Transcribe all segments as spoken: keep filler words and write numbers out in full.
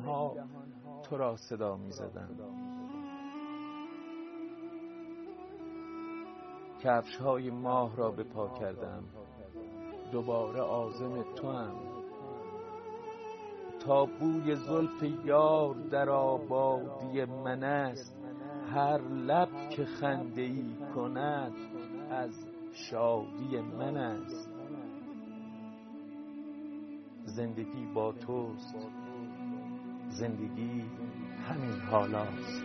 ها تو را صدا می زدند. کفش های ماه را به پا کردم، دوباره عازم تو هم. تا بوی زلف یار در آبادی من است، هر لب که خنده ای کند از شادی من است. زندگی با توست، زندگی همین حالاست.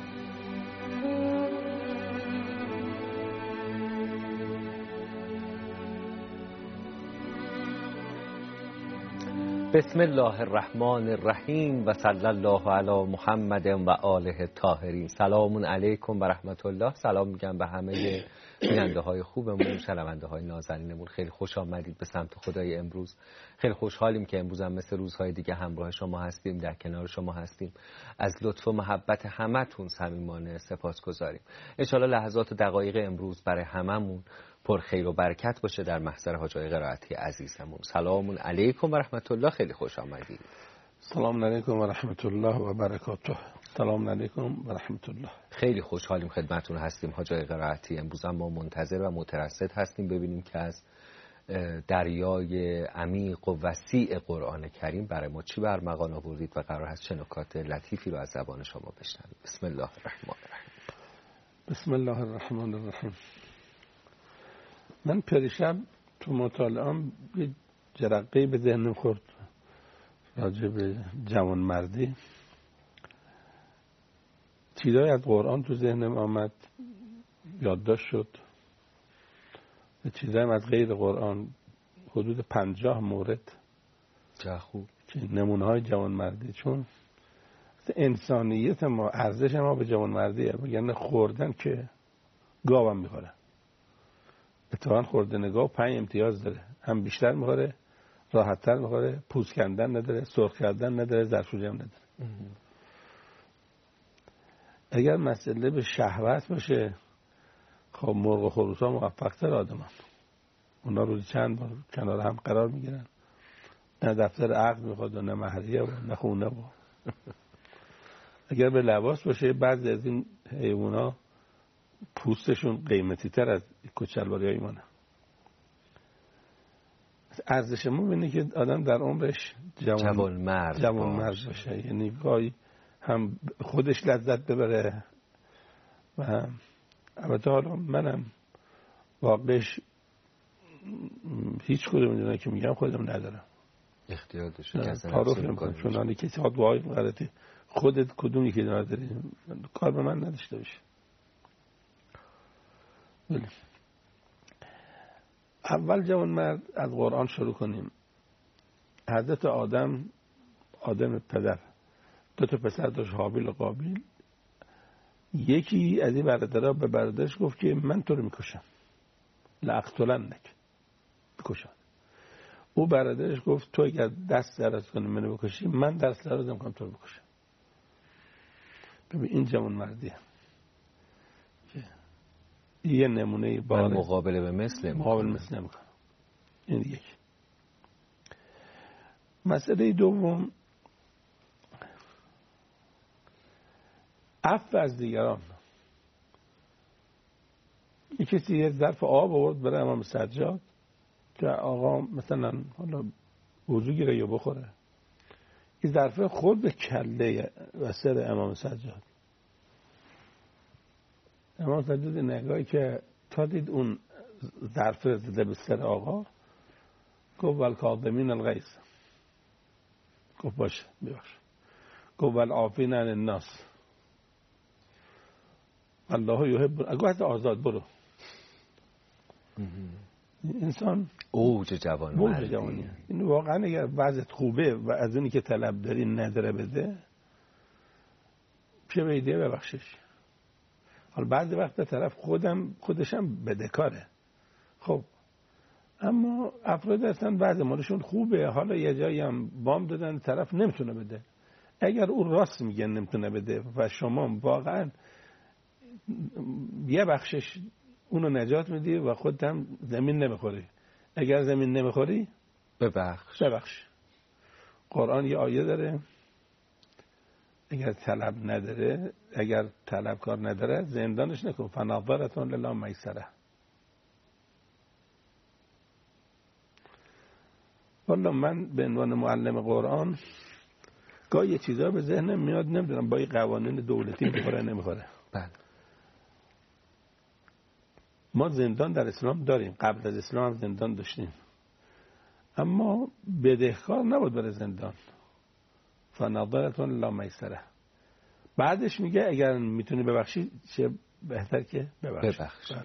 بسم الله الرحمن الرحیم و صلی الله علی محمد و آله الطاهرین. سلام علیکم و رحمت الله. سلام میگم به همه بیننده های خوبمون، شنونده های نازنینمون. خیلی خوش آمدید به سمت خدای امروز. خیلی خوشحالیم که امروز هم مثل روزهای دیگه همراه شما هستیم، در کنار شما هستیم. از لطف و محبت همتون صمیمانه سپاسگزاریم. ان شاء الله لحظات و دقایق امروز برای هممون پر خیر و برکت باشه در محضر حاج آقای قرائتی عزیزمون. سلام علیکم و رحمت الله. خیلی خوش آمدید. سلام علیکم و رحمت الله و برکاته. سلام علیکم و رحمت الله. خیلی خوشحالیم خدمتتون هستیم حاج آقای قرائتی. امروز هم ما منتظر و مترصد هستیم ببینیم که از دریای عمیق و وسیع قرآن کریم برای ما چی برمغان آوردید و قرار هست چه نکات لطیفی رو از زبان شما بشنویم. بسم الله الرحمن الرحیم. بسم الله الرحمن الرحیم. من پریشب تو مطالعام یه جرقه‌ای به ذهنم خورد راجع به جوانمردی. چیزایی از قرآن تو ذهنم آمد، یادداشت شد. چیزایی از غیر قرآن، حدود پنجاه مورد چه خوب که نمونه های جوانمردی. چون انسانیت ما، ارزش ما به جوانمردیه. یعنی خوردن که گاوم میخوره، اتفاقا خوردن گاو پنج امتیاز داره. هم بیشتر میخوره، راحتتر میخوره، پوست کندن نداره، سرخ کردن نداره، ظرفشویی هم نداره. اگر مسئله به شهوت باشه، خب مرغ و خروس ها موفق تر آدمان. اونا روزی چند بار کنار هم قرار میگیرن، نه دفتر عقد میخواد و نه مهریه و نه خونه و اگر به لباس باشه، بعضی از این حیونا پوستشون قیمتی تر از کچلواری های مانه. ارزش ما اینه که آدم در عمرش جوان, جوان مرد, جوان مرد باشه. یعنی گاهی هم خودش لذت ببره و هم البته حالا منم واقعش هیچ کدوم میدونم که میگم خودم ندارم، اختیار داشته تعارف نمیکنم. چون کسی ها دعای غلطی خودت کدومی که نداری کار به من نداشته باشه. بله. اول جوان مرد از قرآن شروع کنیم. حضرت آدم آدم پدر دو تا پسر داشت، حابیل و قابیل. یکی از این برادرها به برادرش گفت که من تو رو میکشم، لاقتلنک، بکشم. او برادرش گفت تو اگر دست دراز کنی منو بکشی، من دست دراز نمیکنم تو رو بکشم. ببین این جوان مردیه. یه نمونه بار مقابله به مثل مقابل مثل نمیکنم. این یک. مسئله دوم، عفو از دیگران. یک کسی یه ظرف آب آورد برای امام سجاد که آقا مثلا حالا وضو گیره یا بخوره. این ظرف خود به کله و سر امام سجاد. امام سجاد نگاهی که تا دید اون ظرف زده به سر آقا، گفت والکاظمین الغیظ، گفت باشه ببخش، گفت والعافین عن الناس الله یحب، گفت آزاد برو. انسان اوج جوان اوج جوانیه. این واقعا اگر وضعیت خوبه و از اونی که طلب داری نداره بده، چه بیدیه ببخشش. حالا بعضی وقت طرف خودم خودشم بدهکاره. خب اما افراد هستن بعض مالشون خوبه، حالا یه جایی هم وام دادن طرف نمیتونه بده. اگر او راست میگن نمیتونه بده و شما واقعا یه بخشش اونو نجات میدی و خودت هم زمین نمیخوری. اگر زمین نمیخوری ببخش ببخش. قرآن یه آیه داره اگر طلب نداره، اگر طلبکار نداره زندانش نکن. فناظرتون لله میسره. والا من به عنوان معلم قرآن گاهی یه چیزا به ذهنم میاد، نمیدونم با این قوانین دولتی میخوره نمیخوره. بله. ما زندان در اسلام داریم، قبل از اسلام هم زندان داشتیم، اما بدهکار نبود برای زندان. فناظرتون لا میسره. بعدش میگه اگر میتونی ببخشی چه بهتر که ببخشی. ببخشی.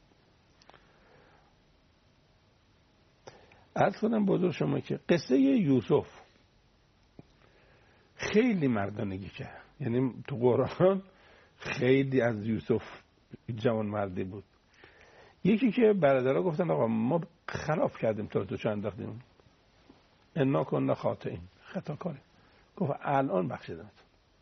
عرض کنم بزرگ شما که قصه یوسف خیلی مردانگی کرد. یعنی تو قرآن خیلی از یوسف جوان مردی بود. یکی که برادرها گفتن آقا ما خلاف کردیم، تو تو چه انداختیم، انا کنا خاطئین، خطا کاریم. گفت الان بخشیدم،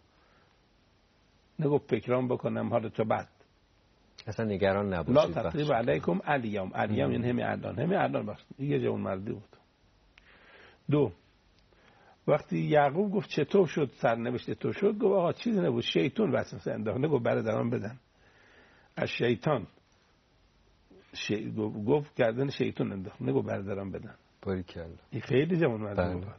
نگفت فکرام بکنم حالا تو بعد. اصلا نگران نباشید. لا تقریب علیکم الیوم. الیوم یعنی همین الان، همین الان بخشید. یه جوان مردی بود. دو، وقتی یعقوب گفت چطور شد سرنوشت تو شد، گفت آقا چیزی نبود، شیطان وسوسه انداخت. نگفت برادران بدن، از شیطان شی... گفت گردن شیطان انداخت، نگفت برادران بدن. باریکلا. این خیلی جوان مردی بود.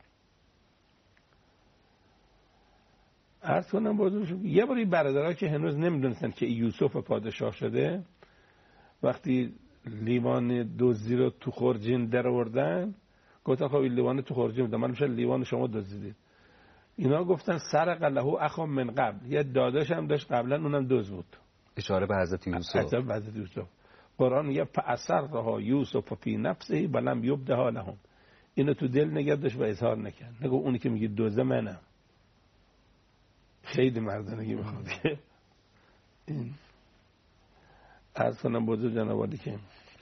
عرض کنم بازم یه باری برادرها که هنوز نمیدونستن که یوسف پادشاه شده، وقتی لیوان دزدی رو تو خورجین در آوردن، گفتن خب این لیوان تو خورجین بوده، من میشه لیوان شما دزدیدید. اینا گفتن سرق له اخ من قبل، یه داداش هم داشت قبلا، اونم دزد بود. اشاره به حضرت یوسف. اشاره به حضرت یوسف. قرآن میگه فاثرها یوسف فی نفسه ولم یبدها لهم. اینو تو دل نگه داشت و اظهار نکرد. نگو اونی که میگه دزد منم. خیلی مردانگی میخواد که این عرض کنم بزرگ جنابالی که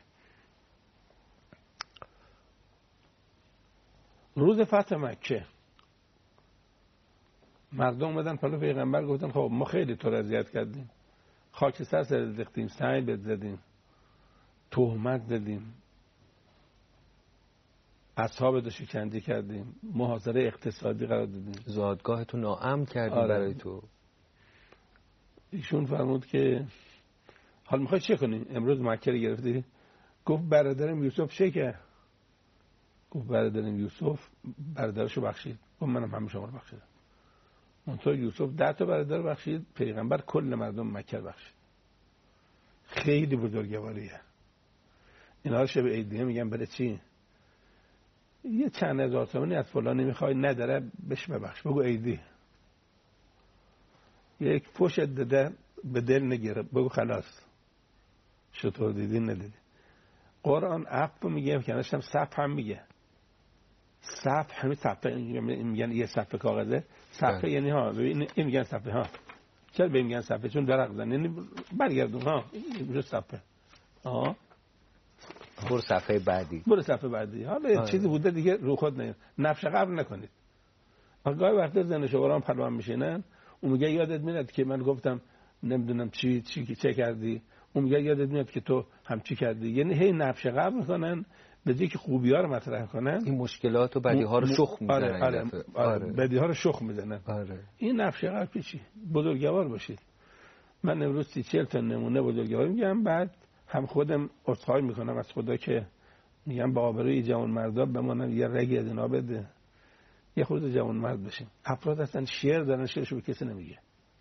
روز فتح مکه مردم اومدن پلو پیغمبر، گفتن خب ما خیلی تو رو اذیت کردیم، خاک سر سر ریختیم، سنگ بهت زدیم، تهمت زدیم، اصحابتو شکنجه کردیم، محاصره اقتصادی قرار دادیم، زادگاهتو ناامن کردیم. آره. برای تو. ایشون فرمود که حال میخوای چه کنی؟ امروز مکه رو گرفتی؟ گفت برادرم یوسف چه کرد؟ گفت برادرم یوسف برادرشو بخشید. گفت منم همه شما رو بخشیدم. منطقه یوسف ده تا برادر بخشید، پیغمبر کل مردم مکه بخشید. خیلی بزرگواریه. اینا شب عیدیه میگن برای چی؟ یه چند هزار تومانی از فلانی میخوای نداره بهش ببخش، بگو عیدی. یک فوش داده به دل نگیره، بگو خلاص شطور دیدی ندیدی. قرآن عفو میگه، کنارش هم صف هم میگه. صف همین صفحه میگن یه صفحه کاغذه. صفحه یعنی ها این میگن صفحه ها. چرا به میگن صفحه؟ چون درق زدن، یعنی برگردون ها میشه صفحه. آها برو صفحه بعدی، برو صفحه بعدی. حالا یه چیزی بوده دیگه رو خود نه نفش قبر نکنید. گاهی وقتا زن شوهرام پلوام میشینن، اون میگه یادت میاد که من گفتم نمیدونم چی چی چه کردی، اون میگه یادت میاد که تو هم چی کردی. یعنی هی نفش قبر میکنن به جای که خوبی ها رو مطرح کنن، این مشکلات و بدی ها رو شخم میزنن. آره آره, آره. بدی ها رو شخم میزنن. آره. این نفش قبر چی؟ بزرگوار باشید. من امروز سی چهل تا نمونه بزرگوار میگم، بعد هم خودم عذرخواهی میکنم از خدا که میگم با آبروی جوان مردا بمونن، یه رگی از اینا بده، یه خود جوان مرد بشیم. افراد هستن شعر دارن، شعرشو به کسی نمیگه،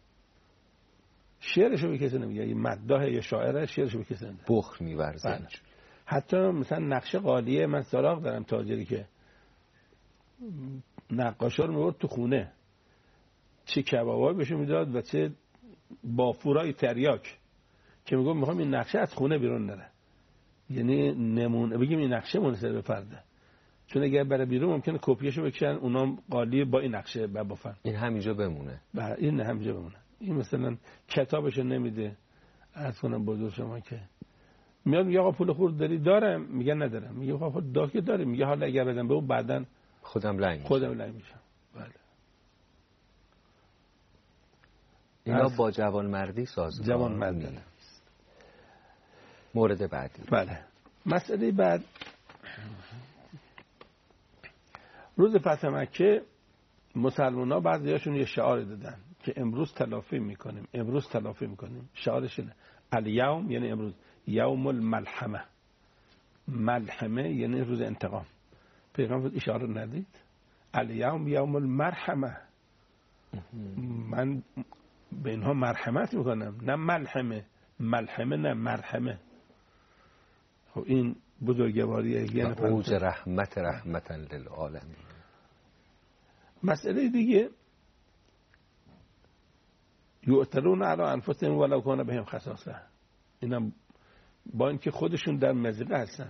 شعرشو به کسی نمیگه، یه مداح یا شاعره شعرشو به کسی نمیگه، بخل میورزه. حتی مثلا نقشه قالیه، من سراغ دارم تاجری که نقاشا رو میبرد تو خونه، چه کبابایی بهشون میداد و چه بافورای تریاک، که میگم میخوام این نقشه از خونه بیرون نره. یعنی نمونه بگیم این نقشه منحصر به فرده، چون اگر برای بیرون ممکنه کپیاشو بکشن اونام قالی با این نقشه ببافن، این همینجا بمونه. بله این همینجا بمونه. این مثلا کتابشو نمیده. عرض کنم بزرگ شما که میاد میگه آقا پول خورد داری؟ دارم. میگه ندارم. میگه آقا دا که داری. میگه حالا اگر بدم به اون بعدن خودم لنگ میشم. خودم لنگ میشم. بله. اینا با جوان مردی سازگار. جوان مردی. مورد بعدی. بله. مسئله بعد روز فتح مکه مسلمان ها بعضی هاشون یه شعار دادن که امروز تلافی میکنیم، امروز تلافی میکنیم. شعارش اینه الیوم یعنی امروز، یوم الملحمه، ملحمه یعنی روز انتقام. پیغمبر اشاره ندید الیوم یوم المرحمه، من به اینها مرحمت میکنم، نه ملحمه، ملحمه نه مرحمه. خب این بزرگواریه. یعنی اوج رحمت رحمتا للعالمین. مسئله دیگه یؤثرون علی انفسهم ولو کان بهم خصاصه، اینا با اینکه خودشون در مضیقه هستن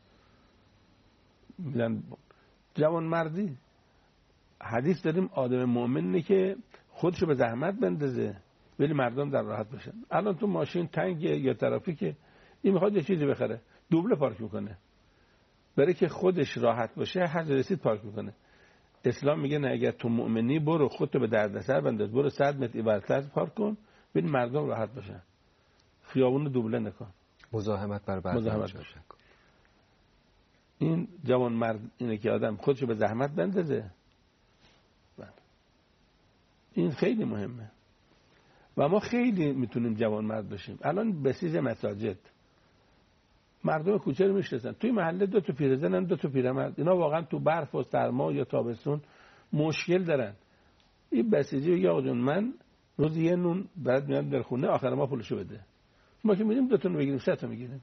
میگن جوان مردی. حدیث داریم آدم مؤمنی که خودشو به زحمت بندازه ولی مردم در راحت باشن. الان تو ماشین تنگه یا ترافیکه، این میخواد یه چیزی بخره، دوبله پارک میکنه برای که خودش راحت باشه، هر جا رسید پارک میکنه. اسلام میگه نه، اگر تو مؤمنی برو خودتو به دردسر بنداز، برو صد متر اینورتر پارک کن ببین مردم راحت باشن، خیابون دوبله نکن، مزاحمت بر بعضی مزاحمت باشه. این جوان مرد اینه که آدم خودشو به زحمت بندازه. این خیلی مهمه و ما خیلی میتونیم جوان مرد باشیم. الان بسیج مساجد مردم کوچه رو میشناسن، توی محله دو تا پیرزنن دو تا پیرمرد، اینا واقعا تو برف و سرما یا تابستون مشکل دارن. این بسیجی میگه آقا جون من روز یه نون بعد میاد در خونه، آخر ما پولشو بده. ما که میگیم دو تا نون بگیریم سه تا میگیریم،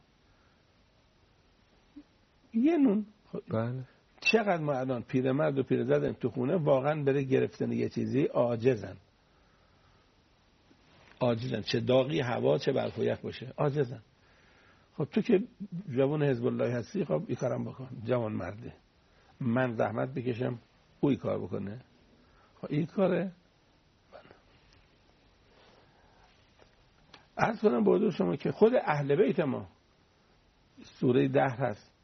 یه نون. بله. چقدر ما الان پیرمرد و پیرزن تو خونه واقعا برای گرفتن یه چیزی عاجزن، عاجزن، چه داغی هوا چه برف و یخ باشه عاجزن. خب تو که جوان حزب الله هستی، خب این کارم بکن، جوان مرده، من زحمت بکشم او این کار بکنه. خب این کاره. عرض کنم با شما که خود اهل بیت ما، سوره دهر هست،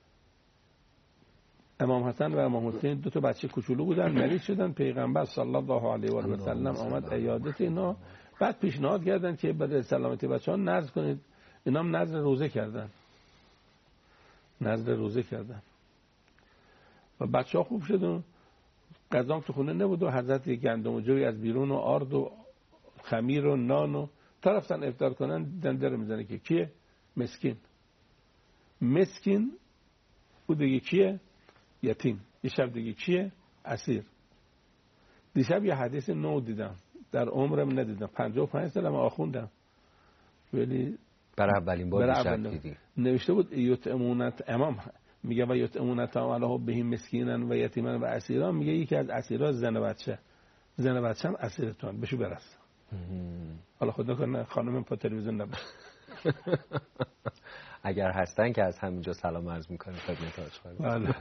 امام حسن و امام حسین دو تا بچه کوچولو بودن، مریض شدن، پیغمبر صلی الله علیه و آله و سلم آمد عیادت اینا، بعد پیشنهاد کردن که برای سلامتی بچه‌ها نذر کنید، اینا هم نذر روزه کردن، نذر روزه کردن و بچه‌ها خوب شدن. غذا تو خونه نبود و حضرت گندم و جوی از بیرون و آرد و خمیر و نان و طرفتن افطار کنن، دندر میزنه که کیه؟ مسکین. مسکین او دیگه کیه؟ یتیم. یه شب دیگه کیه؟ اسیر. دیشب یه حدیث نو دیدم، در عمرم ندیدم، پنجاه و پنج سالم آخوندم ولی برای اولین بار دیشب دیدی. نوشته بود یطعمونت، امام میگه و یطعمونت علیه بهم مسکینا و یتیما و اسیرا، میگه یکی از اسیرا زن بچه، زن بچه هم اسیرتون بشو برس. حالا خدا کنه خانم پا تلویزیون نباشه. اگر هستن که از همینجا سلام عرض میکنیم خدمت آشقال. بله.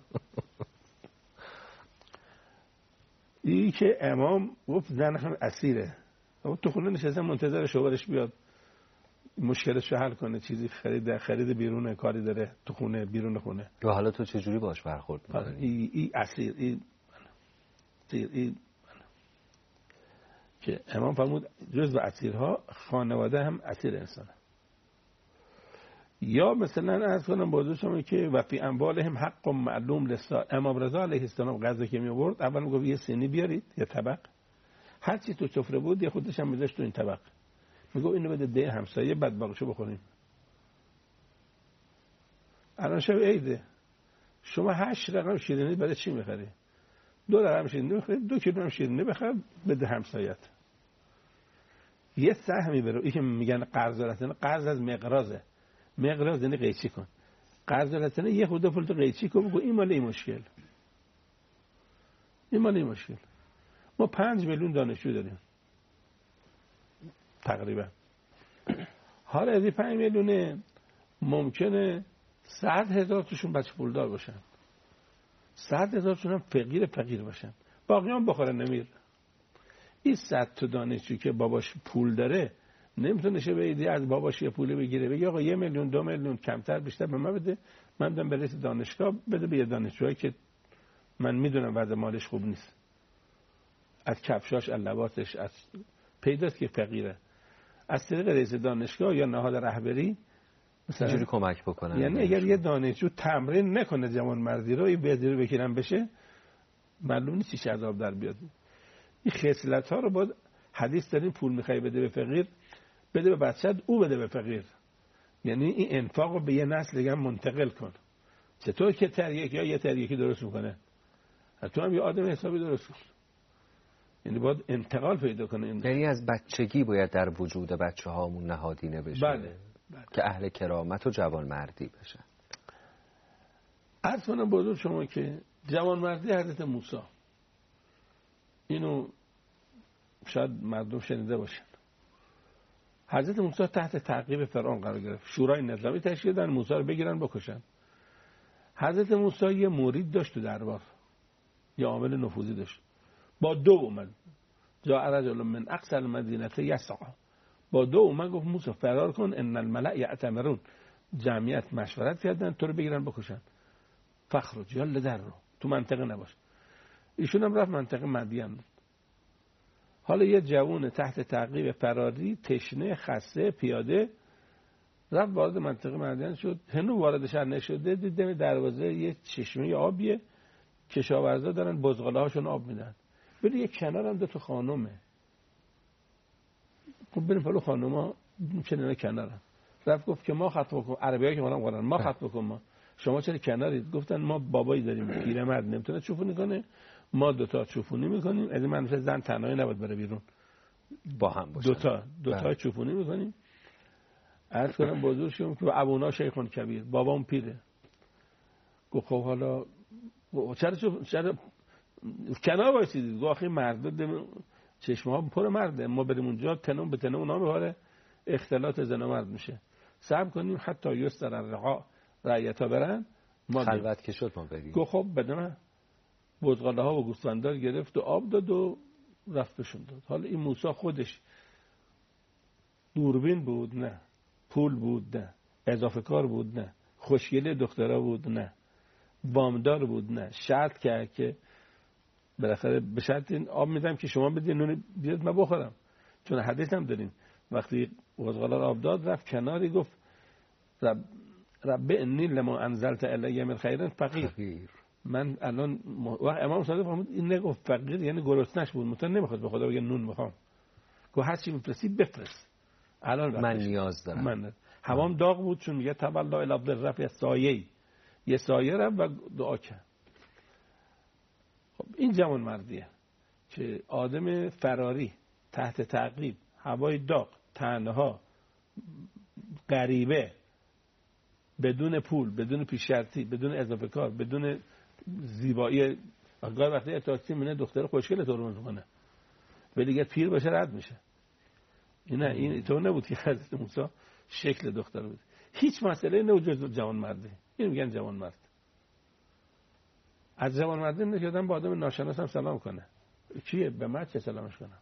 این که امام گفت زن هم اسیره، تو خونه نشسته منتظر شوهرش بیاد مشکلش رو حل کنه، چیزی خرید خرید بیرون کاری داره تو خونه بیرون خونه. و حالا تو چه جوری باش برخورد می‌کنی؟ این ای اسیر، این این که امام فرمود جزو اسیرها خانواده هم اسیر انسانه. یا مثلا عرض کنم بازو شما که و فی اموالهم حق معلوم للسائل. امام رضا علیه السلام غذا که می آورد اول میگفت یه سینی بیارید، یه طبق، هر چی تو سفره بود یه خودش هم میذاشت تو این طبق، میگو اینو بده ده همسایه بعد باقیشو بخوریم. الان شب عیده، شما هشت رقم شیرینی برای چی میخری؟ دو رقم شیرینی بخری، دو کیلو هم شیرینی بخر بده همسایت. یه سهمی برو. این که میگن قرض رسانه، قرض از مقراضه، مقراض یعنی قیچی کن، قرض رسانه یه خورده پول تو قیچی کن، بگو این مال این مشکل، این مال این مشکل. ما پنج میلیون دانشجو داریم تقریبا. حالا از این پنج میلیونه ممکنه صد هزار توشون بچه پولدار باشن، صد هزار توشون هم فقیر فقیر باشن، باقی هم بخورن نمیر. این صد تا دانشجو که باباش پول داره نمیتونه شه به از باباش یه پولی بگیره بگه آقا یه میلیون دو میلیون کمتر بیشتر به من بده، من بدم به رئیس دانشگاه بده به یه دانشجویی که من میدونم وضع مالش خوب نیست، از کفشاش از لباسش از پیداست که فقیره، از طریق رئیس دانشگاه یا نهاد رهبری مثلا اینجوری کمک بکنن. یعنی اگر یه دانشجو تمرین نکنه جوان مردی رو، این بدری بکیرن بشه، معلوم نیست چی عذاب در بیاد. این خصلت ها رو باید حدیث داریم پول میخوای بده به فقیر، بده به بچت، او بده به فقیر. یعنی این انفاق رو به یه نسل دیگه منتقل کن. چطور که تریک یا یه تریکی درست میکنه، تو هم یه آدم حسابی درست کن. یعنی باید انتقال پیدا کنه. یعنی از بچگی باید در وجود بچه هامون نهادینه بشه. بله. بله. که اهل کرامت و جوانمردی بشن. عرض کنم بزرگ شما که جوانمردی حضرت موسی، اینو شاید مردم شنیده باشن. حضرت موسی تحت تعقیب فرعون قرار گرفت، شورای نظامی تشکیل دادن موسی رو بگیرن بکشن. حضرت موسی یه مرید داشت تو دربار، یه عامل نفوذی داشت، با دو اومد، جاء رجل من اقصى المدینه یسعی، با دو اومد گفت موسی فرار کن، ان الملأ یأتمرون، جمعیت مشورت کردن تو رو بگیرن بکشن، فخرج یال در رو، تو منطقه نباش. ایشون هم رفت منطقه مدین. حالا یه جوون تحت تعقیب فراری، تشنه، خسته، پیاده، رفت وارد منطقه مدین شد. هنوز وارد شهر نشده، دیدم دروازه یه چشمه آبیه، کشاورزا دارن بزغاله هاشون آب میدن، ولی یه کنار هم دو تا خانومه. خب بریم پلو خانوما چنین کنارن. رفت گفت که ما خطبه کن، عربیایی که منم قرآن ما خطبه کن، ما شما چرا کنارید؟ گفتن ما بابایی داریم پیرمرد نمیتونه چوفونی کنه، ما دوتا چوفونی میکنیم، از این منفعه زن تنهایی نباید بره بیرون، با هم باشن، دوتا دوتا چوفونی میکنیم. عرض کنم بزرگ شدم که ابونا شیخون کبیر، بابام پیره. گفت خب حالا چرا چوف... چرا کنار وایسیدید؟ گفت آخه مرد چشمه ها پر مرده، ما بریم اونجا تنم به تنم اونا میباره، اختلاط زن و مرد میشه، صبر کنیم حتی یستر الرقا رعیتا برن، ما خلوت که شد ما بریم. گفت خب بده من. بزغاله ها و گوسفندار گرفت و آب داد و رفت بشون داد. حالا این موسی خودش دوربین بود نه، پول بود نه، اضافه کار بود نه، خوشگلی دخترها بود نه، وامدار بود نه، شرط کرد که بالاخره به شرط این آب میدم که شما بدین نون بیاد من بخورم، چون حدیث هم داریم وقتی بزغاله آب داد رفت کناری گفت رب رب انی لما انزلت الی من خیر فقیر. من الان وقت امام صادق فرمود این نگفت فقیر یعنی گرسنه‌اش بود، متن نمیخواد به خدا بگه نون میخوام، گفت هر چی میفرستی بفرست، الان من نیاز دارم. من هوام داغ بود، چون میگه تولا الی عبد الرفع سایه، یه سایه رفت و دعا کرد. خب این جوان مردیه که آدم فراری، تحت تعقیب، هوای داغ، تنها، غریبه، بدون پول، بدون پیش شرطی، بدون اضافه کار، بدون زیبایی، اگر وقتی اتاکسی منه دختر خوشگل تو رو میکنه ولی دیگه پیر باشه رد میشه. نه این تو نبود که حضرت موسی شکل دختر بود، هیچ مسئله نبود جز جوان مرده. این میگن جوان مرد. از جوان مرده نشدن با آدم ناشناس هم سلام کنه، کیه؟ به من چه سلامش کنم؟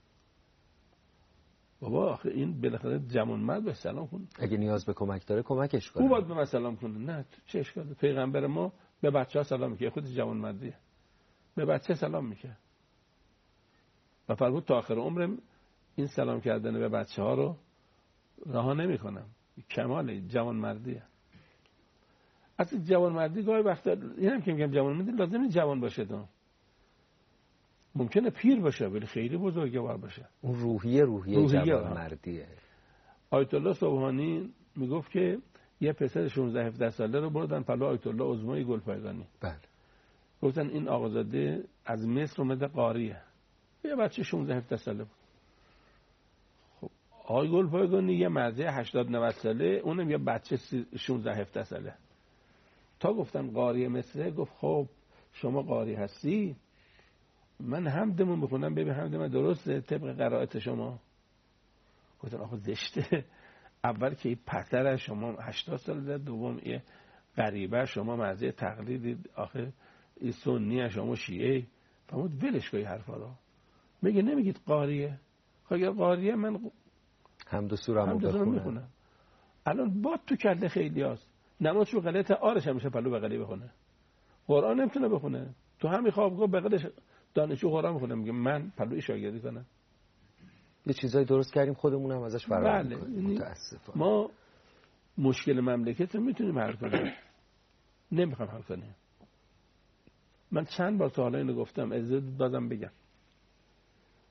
بابا آخه این بالاخره جوان مرد به سلام کنه، اگه نیاز به کمک داره کمکش کنه، او باید به من سلام کنه. نه چه اشکاله؟ پیغمبر ما به بچه‌ها سلام میکنه، خودش جوان مردیه، به بچه سلام میکنه و فرمود تا آخر عمرم این سلام کردن به بچه‌ها رو رها نمیکنم. کمال جوان مردیه. اصلا جوان مردی گاهی وقتا اینم که میگم جوان مردی لازم نیست جوان باشه، تو ممکنه پیر باشه ولی خیلی بزرگوار باشه. اون روحیه روحیه, روحیه جوان مردیه. آیت الله سبحانی میگفت که یه پسر شانزده هفده ساله رو بردن پلو آیت الله عظمای گلپایگانی. بله. گفتن این آقازاده از مصر اومده قاریه. یه بچه شانزده هفده ساله بود. خب آقای گلپایگانی یه مرد هشتاد نود ساله، اونم یه بچه شانزده هفده ساله. تا گفتن قاری مصر، گفت خب شما قاری هستی، من حمدمون بخونم ببین حمد من درسته طبق قرائت شما؟ گفتن آخه زشته، اول که این پسر شما هشتاد سال ده، دوم یه غریبه شما مرزه تقلیدید، آخه این سنی شما شیعه. فرمود ولش کنی حرفا رو، میگه نمیگید قاریه؟ خب اگر قاریه من حمد و سورم رو بخونم. الان باد تو کله خیلی هست، نمازش رو غلط آرش همیشه پلو بغلی بخونه، قرآن نمیتونه بخونه، تو همین خوابگاه بغلش دانشجو قرآن میخونه، میگه من پلوی شاگردی کنم. یه چیزایی درست کردیم خودمون هم ازش فرار بله. میکنیم متاسفانه. ما مشکل مملکت رو میتونیم حل کنیم، نمیخوام حل کنیم. من چند بار تا حالا اینو گفتم، اجازه بازم بگم.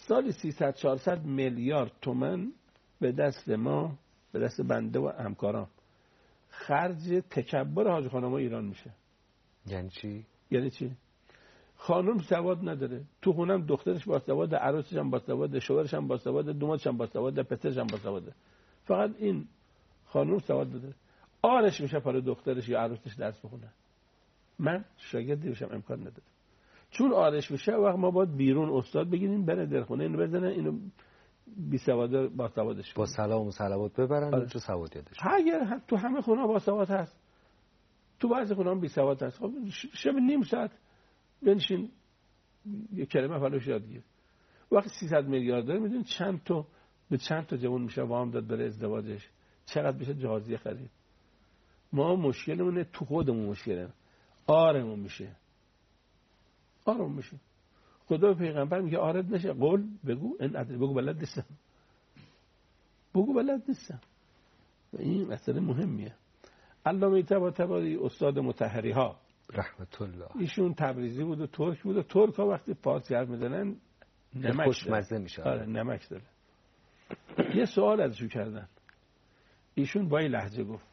سالی سیصد چهارصد میلیارد تومان به دست ما، به دست بنده و همکاران خرج تکبر حاج خانم ایران میشه. یعنی چی؟ یعنی چی؟ خانم سواد نداره، تو خونم دخترش باسواد، عروسش هم باسواد، شوهرش هم باسواد، دوماتش هم باسواد، پسرش هم باسواد. فقط این خانم سواد نداره. آرش میشه برای دخترش یا عروسش درس بخونه. من شاگردی بشم امکان نداره. چون آرش میشه وقت ما باید بیرون استاد بگیریم بره در خونه اینو بزنه، اینو بی سواد با سوادش با سلام و صلوات ببرن آره. تو سواد یادش. اگر تو همه خونه با سواد هست، تو بعضی خونه هم بی سواد هست، خب شب نیم ساعت بنشین یه کلمه فلوش یاد گیر. وقتی سیصد میلیارد داره میدونی چند تا به چند تا جوان میشه وام داد برای ازدواجش، چقدر میشه جهازیه خرید. ما مشکلمونه تو خودمون، مشکلمون آرمون میشه، آرمون میشه. خدا پیغمبر میگه آرد نشه، قول بگو این عدل بگو بلد نیستم، بگو بلد نیستم. این مسئله مهمیه. علامه طباطبایی استاد مطهری ها رحمت الله، ایشون تبریزی بود و ترک بود و ترک ها وقتی فارسی حرف میزنن نمک خوشمزه میشه. آره نمک داره. یه سوال ازشون کردن، ایشون با این لهجه گفت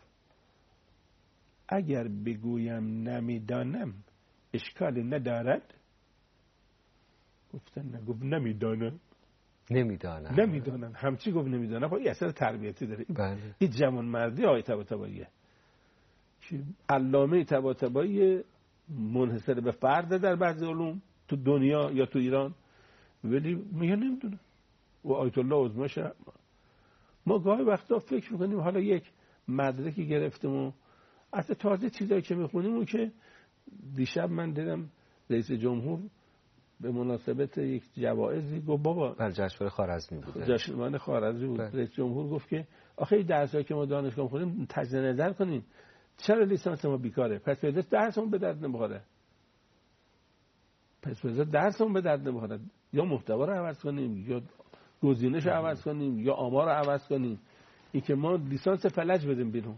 اگر بگویم نمیدانم اشکالی ندارد؟ گفتن نه. گفت نمیدانم. نمیدانم نمیدانم همچی گفت نمیدانم. خب این اثر تربیتی داره. بله. این جوان مردی آقای طباطباییه که علامه طباطبایی منحصر به فرد در بعضی علوم تو دنیا یا تو ایران، ولی میگه نمیدونم و آیت الله عظماشه. ما گاهی وقتا فکر میکنیم حالا یک مدرکی گرفتیم و اصلا تازه چیزایی که میخونیم اون که دیشب من دیدم رئیس جمهور به مناسبت یک جوایزی گفت بابا بر جشنواره خوارزمی بود، جشنواره خوارزمی بود، رئیس جمهور گفت که آخه این درسایی که ما دانشگاه میخونیم تجزیه نظر کنیم، چرا لیسانس ما بیکاره؟ پس بذار درسمون به درد نمیخوره، پس بذار درسمون به درد نمیخوره، یا محتوا رو عوض کنیم یا گزینش رو عوض کنیم یا آمار رو عوض کنیم. این که ما لیسانس فلج بدیم بیرون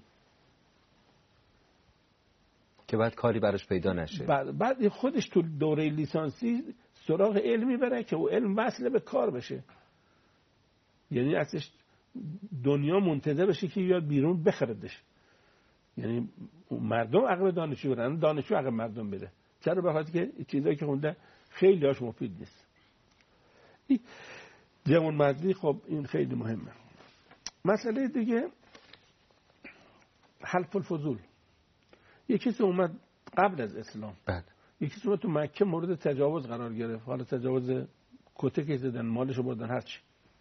که بعد کاری براش پیدا نشه. بعد, بعد خودش تو دوره لیسانسی سراغ علمی بره که او علم وصل به کار بشه. یعنی ازش دنیا منتظر بشه که یاد بیرون بخردش. یعنی مردم عقب دانشجو برن، دانشجو عقب مردم بره. چرا؟ به خاطر که چیزایی که خونده خیلی هاش مفید نیست. جوان مردی خب این خیلی مهمه. مسئله دیگه حلف الفضول. یکی کسی اومد قبل از اسلام، بله، یکی کسی اومد تو مکه مورد تجاوز قرار گرفت، حالا تجاوز کته که زدن، مالشو بردن، هرچی.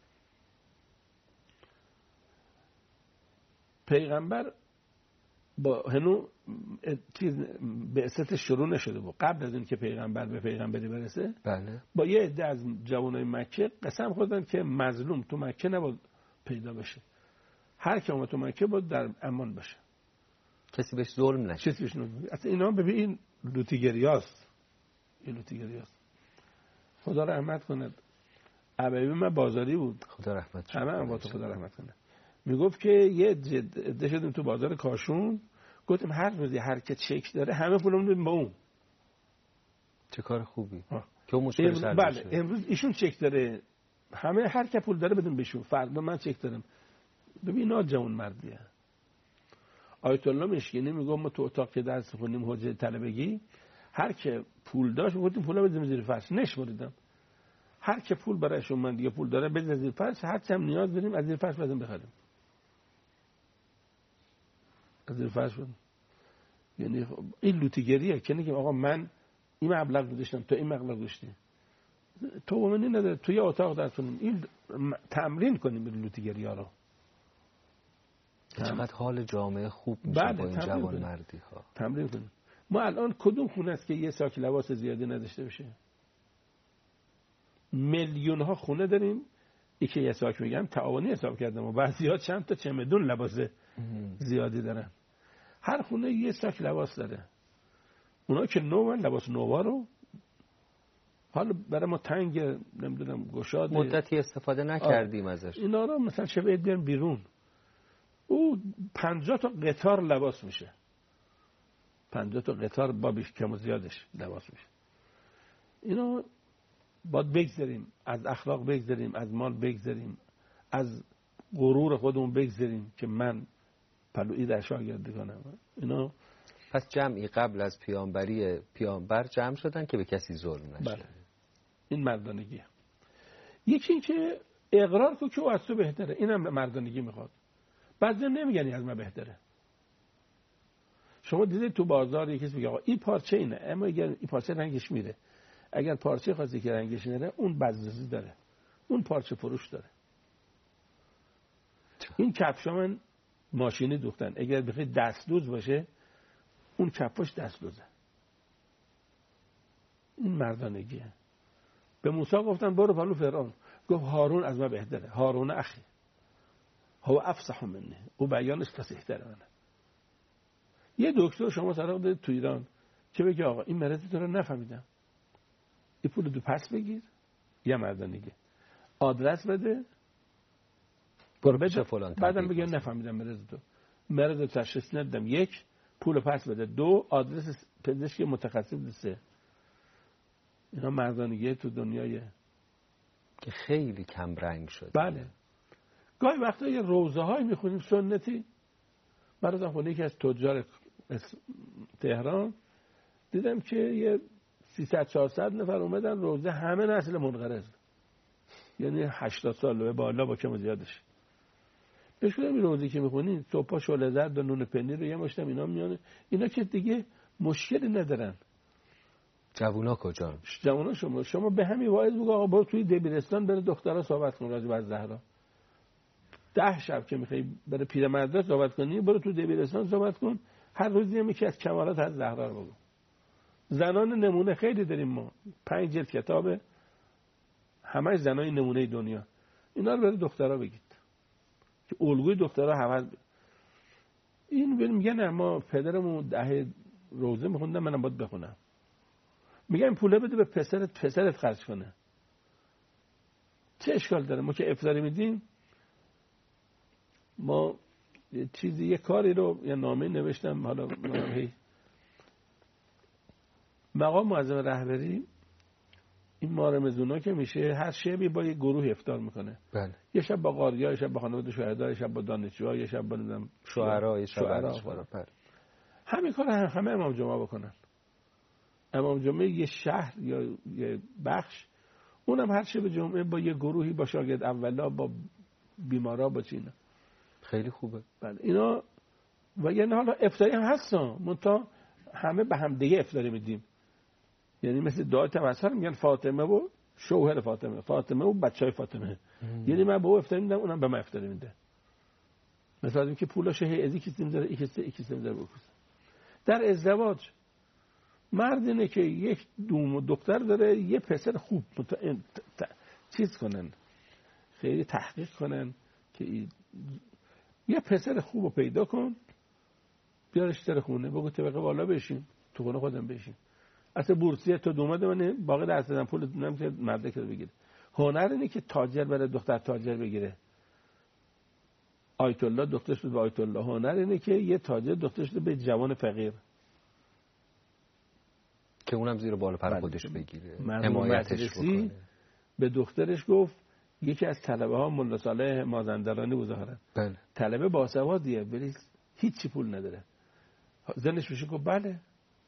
پیغمبر با هنو چیز بعثت شروع نشده بود، قبل از این که پیغمبر به پیغمبری برسه، بله، با یه عده از جوانای مکه قسم خوردن که مظلوم تو مکه نباید پیدا بشه، هر کی اومد تو مکه باید در امان باشه، کسی بهش ظلم نشه. کسی بهش نظلم. اصلا اینا ببین این لوتیگریاست، این لوتیگریاست. خدا رحمت کنه. ابوی من بازاری بود، خدا رحمت کنه. همه هم خدا رحمت کنه. میگفت که یه عده شدیم تو بازار کاشون، گفتم هر روزی هر که چک داره همه پولمون بدیم با اون. چه کار خوبی آه. که اون مشکل سر بله بشه. امروز ایشون چک داره، همه هر که پول داره بدیم بهشون، فردا من چک دارم. ببین اینا جوان مردیه. آیت الله مشکینی میگم ما تو اتاق که درس خوندیم حجه طلبگی، هر که پول داشت گفتیم پولا بدیم زیر فرش، نشمردم. هر که پول برایش اومد یا پول داره بده زیر فرش، هر چم نیاز داریم از زیر فرش بدیم بخریم. از زیر فرش بدیم. یعنی این لوتیگریه که نگیم آقا من این مبلغ گذاشتم تو این مبلغ گذاشتی، تو ومنی نداره، تو یه اتاق درس کنیم. این تمرین کنیم این لوتیگری‌ها رو. چقدر حال جامعه خوب میشه بله، با این جوان مردی ها. تمرین کنیم. ما الان کدوم خونه است که یه ساک لباس زیادی نداشته باشه؟ میلیون ها خونه داریم. ای که یه ساک میگم تعاونی حساب کردم و بعضی‌ها چند تا چمدون لباس زیادی دارن. هر خونه یه ساک لباس داره. اونا که نوون لباس نووا رو حالا برای ما تنگ نمیدونم گشاد مدتی استفاده نکردیم ازش. اینا رو مثلا شب عید بیارن بیرون، او پنجاه تا قطار لباس میشه، پنجاه تا قطار با بیش کم و زیادش لباس میشه. اینا باید بگذاریم، از اخلاق بگذاریم، از مال بگذاریم، از غرور خودمون بگذاریم که من پلویی در شاگردی کنم. اینا پس جمعی قبل از پیامبری پیامبر جمع شدن که به کسی ظلم نشه. بله. این مردانگیه. یکی این که اقرار کن که او از تو بهتره، اینم مردانگی میخواد. بعضی نمیگن از من بهتره. شما دیدید تو بازار یکی کسی میگه آقا این پارچه اینه، اما اگر این پارچه رنگش میره، اگر پارچه خواستی که رنگش نره، اون بزرزی داره، اون پارچه فروش داره. این کفشا من ماشینی دوختن، اگر بخوای دستدوز باشه اون کفاش دستدوزه. این مردانگیه. به موسی گفتن برو پلو فرعون، گفت هارون از من بهتره، هارون اخی هو افصح منه، او بیانش فصیح‌تره منه. یه دکتر شما سراغ دارید تو ایران که بگه آقا این مرض تو رو نفهمیدم، این پول دو پس بگیر، یه مردانگی، آدرس بده برو بده فلان، بعدم بگه نفهمیدم مرض تو، مرض تشخیص ندادم، یک پول پس بده، دو آدرس پزشک متخصص، سه. اینا مردانگی تو دنیای که خیلی کم رنگ شده. بله. گاهی وقتا یه روزه های میخونیم سنتی. من رفتم خونه یکی از تجار تهران، دیدم که یه سیصد چهارصد نفر اومدن روزه، همه نسل منقرض، یعنی هشتاد سال به بالا با کم زیادش. بهش گفتم این روزی که میخونین صبح شعله زرد و نون پنیر رو یه مشتم اینا میانه، اینا که دیگه مشکلی ندارن. جوونا کجا؟ جوونا شما شما به همین واعظ بگو آقا برو توی دبیرستان بره دخترها صحبت کن راجع به زهرا. ده شب که میخوای بره پیرمردا صحبت کنی، برو تو دبیرستان صحبت کن، هر روز یکی از کمالات از زهرا رو بگو. زنان نمونه خیلی داریم ما، پنج جلد کتابه، همه زنای نمونه دنیا. اینا رو بره دخترها بگید که الگوی دخترها حوض. این میگن ما پدرمون ده روزه میخوندن، منم باید بخونم. میگن پوله بده به پسرت، پسرت خرج کنه. چه اشکال داره؟ ما که افطاری میدیم، ما یه چیزی یه کاری رو یه نامه نوشتم، حالا مقام معظم رهبری این ماه رمضان که میشه هر شبی با یه گروه افطار میکنه. بله. یه شب با قاری‌ها، یه شب با خانواده شهدا، یه شب با دانشجوها، یه شب با نمیدونم شعرا، یه شب شعرا. همین کار هم همه امام جمعه بکنن. امام جمعه یه شهر یا یه بخش، اونم هر شب جمعه با یه گروهی، با شاگرد اولا، با بیمارا، با چینا. خیلی خوبه. بله اینا. و یعنی حالا افطاری هم هستن، منتها همه به هم دیگه افطاری میدیم. یعنی مثل دعای توسل میگن فاطمه و شوهر فاطمه، فاطمه و بچهای فاطمه. ام. یعنی من به او افطاری میدم، اونم به من افطاری میده. مثلا اینکه که پولاشه هی از این کسی میذاره، این کسی این کسی میذاره بکوسه. در ازدواج مرد اینه که یک دوم و دختر داره، یه پسر خوب مت... ت... چیز کنن، خیلی تحقیق کنن که ای... یه پسر خوب رو پیدا کن، بیارش در خونه، بگو طبقه بالا بشین، تو خونه خودم بشین. اصلا بورسیه تو دومده منه باقی درس دادن، پول نمیشه مدرک رو بگیره. هنر اینه که تاجر بره دختر تاجر بگیره. آیت الله دخترش بود به آیت الله. هنر اینه که یه تاجر دخترش رو به جوان فقیر، که اونم زیر بال پر خودش بگیره، حمایتش بکنه. به دخترش گفت، یکی از طلبه ها ملا صالح مازندرانی بود ظاهرا. بله. طلبه باسوادیه ولی هیچ پول نداره. زنش بشه گفت بله.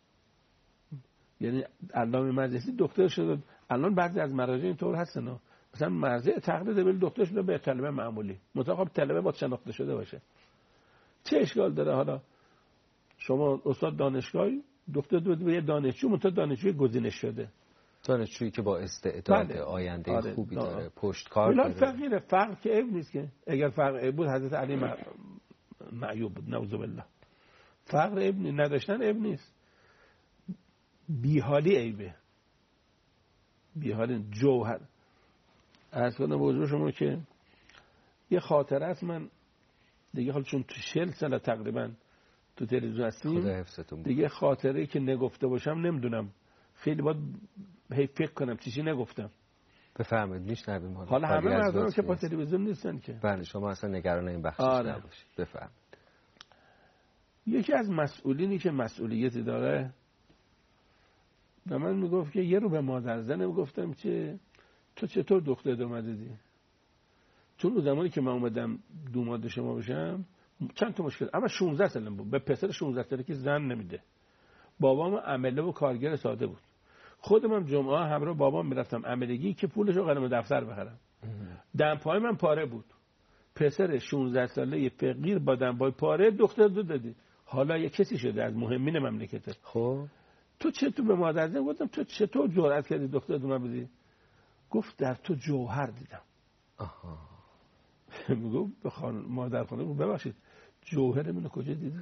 یعنی علامه مجلسی دکتر شد. الان بعضی از مراجع اینطور هستن، مثلا مرجع تقلید ولی دکتر شده به طلبه معمولی، متأخر طلبه با شناخته شده باشه. چه اشکال داره؟ حالا شما استاد دانشگاهی، دکتر دو به دانشجو، منتها دانشجوی گزینش شده، دانشجویی که با استعداد بله. آینده آره. خوبی داره، داره، پشتکار داره. فقیره. فقر که عیب نیست که. اگر فقر عیب بود حضرت علی معیوب بود، نعوذ بالله. فقر عیب نیست، نداشتن عیب نیست. بیحالی عیبه. بیحالی جوهر. از کنم بزرگ شما که یه خاطره است، من دیگه حال چون تو چهل سال تقریبا تو تلویزیون هستیم دیگه، خاطره که نگفته باشم نمیدونم، خیلی باید هی فکر کنم چیزی نگفتم. بفرمایید میشنویم. حالا حالا همه مردم که با تلویزیون نیستن که. بله شما اصلا نگران این بخشش آره. نباشید. بفرمایید. یکی از مسئولینی که مسئولیتی داره به من میگفت که یه رو به مادر زنم گفتم که تو چطور دختر دوم دیدی؟ چون اون زمانی که من اومدم دوماد شما بشم چند تا مشکل، اما شانزده سالم بود. به پسر شانزده ساله که زن نمیده. بابام عمله و کارگر ساده بود. خودم هم جمعه همراه بابام میرفتم عملگی که پولشو قلم دفتر بخرم. دمپای من پاره بود. پسر شانزده ساله فقیر با دمپای پاره دختر دو دادی. حالا یه کسی شده از مهمین مملکته. خب تو چطور به مادر زن گفتم تو چطور جرأت کردی دختر دو من بدی؟ گفت در تو جوهر دیدم. آها. میگم به خانم مادر خانم ببخشید جوهر منو کجا دیدی؟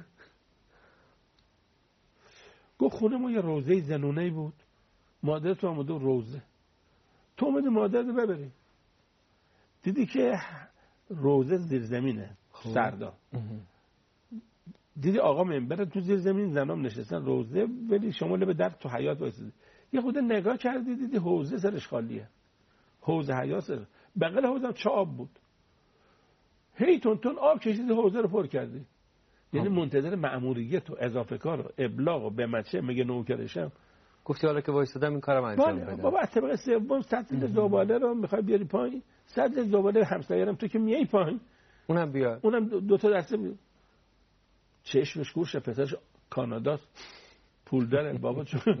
گفت خونه ما یه روضه زنونه بود. مادر تو آمده روضه. تو اومدی مادر رو ببری. دیدی که روضه زیر زمینه سردا. دیدی آقا منبر تو زیر زمین زنام نشستن روضه ولی شما لب در تو حیاط وایسیدی. یه خود نگاه کردی دیدی حوضه سرش خالیه. حوض حیاط سر. بغل حوضم چه آب بود. هی تون تون آب کشیدی حوضه رو پر کردی. یعنی منتظر مأموریت و اضافه کار و ابلاغ و به مچه میگه نوکرشم. گفتی حالا که وایسادم این کارم انجام بدم. بابا از طبقه سوم سطل زباله رو میخوای بیاری پایین. سطل زباله همسایه‌ام تو که میای پایین. اونم بیار. اونم دو تا دسته می... چشمش گوش پسرش کاناداست. پول داره بابا چون